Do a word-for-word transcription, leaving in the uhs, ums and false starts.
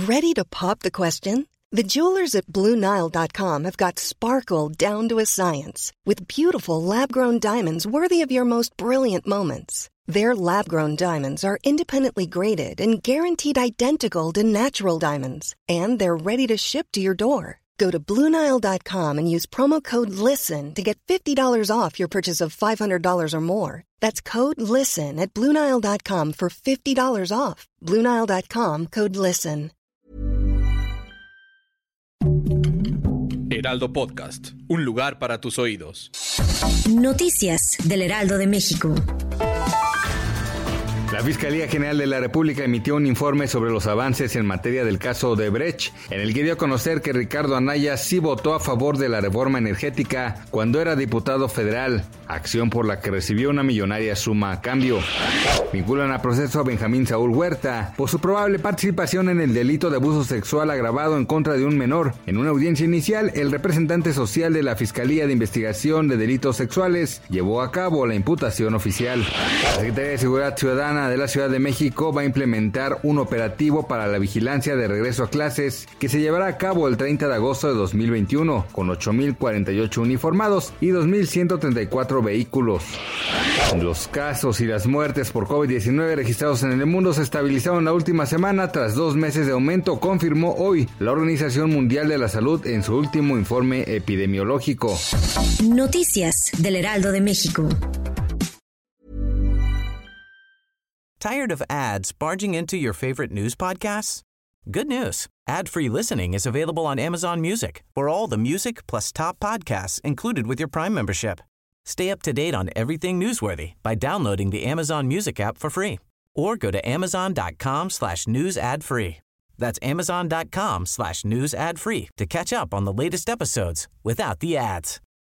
Ready to pop the question? The jewelers at Blue Nile dot com have got sparkle down to a science with beautiful lab-grown diamonds worthy of your most brilliant moments. Their lab-grown diamonds are independently graded and guaranteed identical to natural diamonds, and they're ready to ship to your door. Go to Blue Nile dot com and use promo code LISTEN to get fifty dollars off your purchase of five hundred dollars or more. That's code LISTEN at Blue Nile dot com for fifty dollars off. Blue Nile dot com, code LISTEN. Heraldo Podcast, un lugar para tus oídos. Noticias del Heraldo de México. La Fiscalía General de la República emitió un informe sobre los avances en materia del caso Odebrecht, en el que dio a conocer que Ricardo Anaya sí votó a favor de la reforma energética cuando era diputado federal, acción por la que recibió una millonaria suma a cambio. Vinculan a proceso a Benjamín Saúl Huerta por su probable participación en el delito de abuso sexual agravado en contra de un menor. En una audiencia inicial, el representante social de la Fiscalía de Investigación de Delitos Sexuales llevó a cabo la imputación oficial. La Secretaría de Seguridad Ciudadana de la Ciudad de México va a implementar un operativo para la vigilancia de regreso a clases que se llevará a cabo el treinta de agosto de dos mil veintiuno con ocho mil cuarenta y ocho uniformados y dos mil ciento treinta y cuatro vehículos. Los casos y las muertes por COVID diecinueve registrados en el mundo se estabilizaron la última semana tras dos meses de aumento, confirmó hoy la Organización Mundial de la Salud en su último informe epidemiológico. Noticias del Heraldo de México. Tired of ads barging into your favorite news podcasts? Good news. Ad-free listening is available on Amazon Music for all the music plus top podcasts included with your Prime membership. Stay up to date on everything newsworthy by downloading the Amazon Music app for free or go to amazon.com slash news ad free. That's amazon.com slash news ad free to catch up on the latest episodes without the ads.